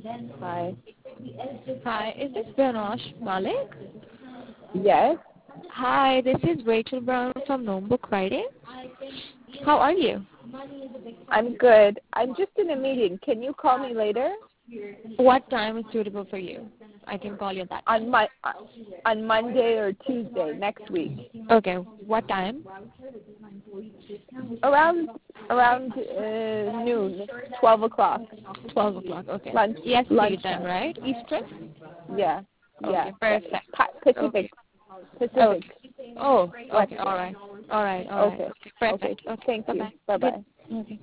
Hi. Hi, is this Banosh Malik? Yes, Hi, this is Rachel Brown from Notebook Writing. How are you? I'm good. I'm just in a meeting. Can you call me later? What time is suitable for you? I can call you at that time. On Monday or Tuesday next week. Okay, what time? Around noon, 12 o'clock. 12 o'clock, okay. Lunch EST time, lunchtime. right? Eastern? Yeah, yeah. Okay, perfect. Pacific. Okay. Pacific. Okay. Oh, West okay, Coast. all right. All right, all right. Okay. Okay, Okay. perfect. Okay, Thank you. bye-bye. Bye Good. bye. Okay.